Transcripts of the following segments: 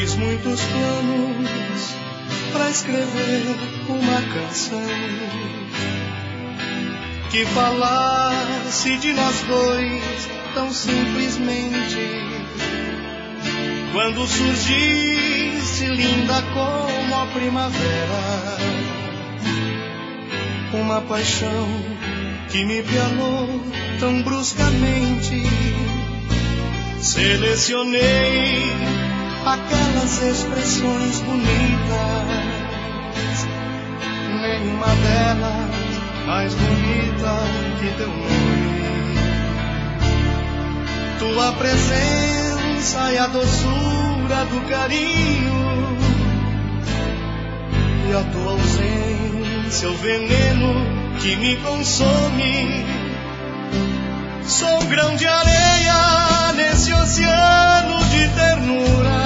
fiz muitos planos pra escrever uma canção que falasse de nós dois tão simplesmente. Quando surgisse linda como a primavera, uma paixão que me pianou tão bruscamente. Selecionei aquelas expressões bonitas, nenhuma delas mais bonita que teu nome. Tua presença e a doçura do carinho, e a tua ausência, o veneno que me consome. Sou um grão de areia nesse oceano de ternura.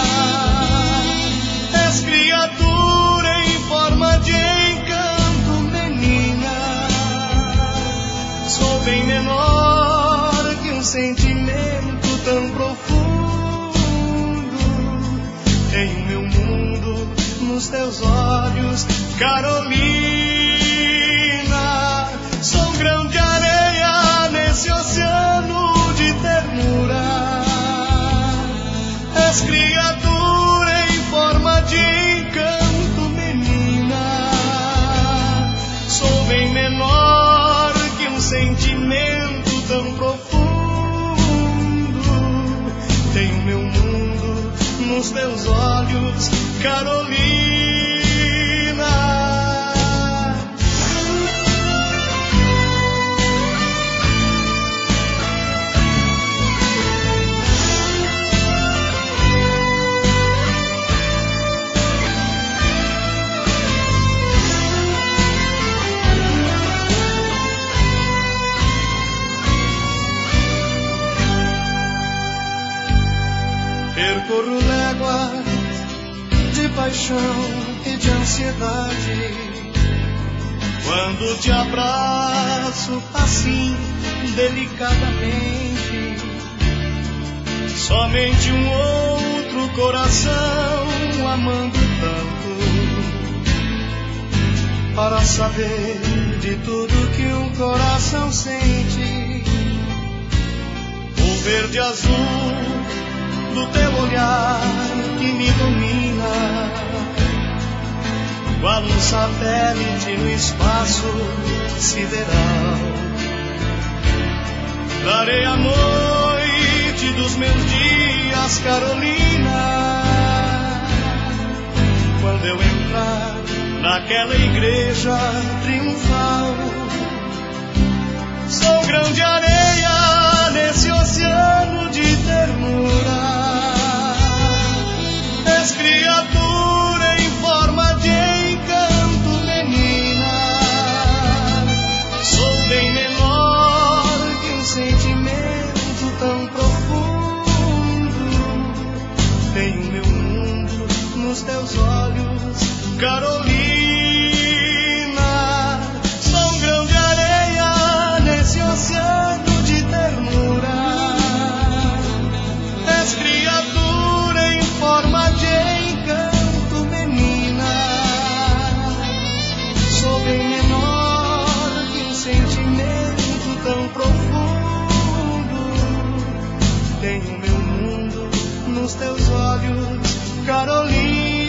És criatura em forma de encanto, menina. Sou bem menor que um sentimento tão profundo. Tenho meu mundo nos teus olhos, Carolina. Sou um grão de areia nesse oceano de ternura. És criatura em forma de encanto, menina. Sou bem menor que um sentimento tão profundo. Tenho meu mundo nos teus olhos, Carolina. Percorro léguas de paixão e de ansiedade quando te abraço assim delicadamente. Somente um outro coração amando tanto para saber de tudo que um coração sente. O verde azul do teu olhar que me domina, qual um satélite no espaço sideral. Darei a noite dos meus dias, Carolina, quando eu entrar naquela igreja triunfal. Sou grão de areia nesse oceano de ternura. És criatura em forma de encanto, menina. Sou bem menor que um sentimento tão profundo. Tenho meu mundo nos teus olhos, Carolina. Sou um grão de areia nesse oceano de ternura. És criatura em forma de encanto, menina. Sou bem menor que um sentimento tão profundo. Tenho meu mundo nos teus olhos, Carolina.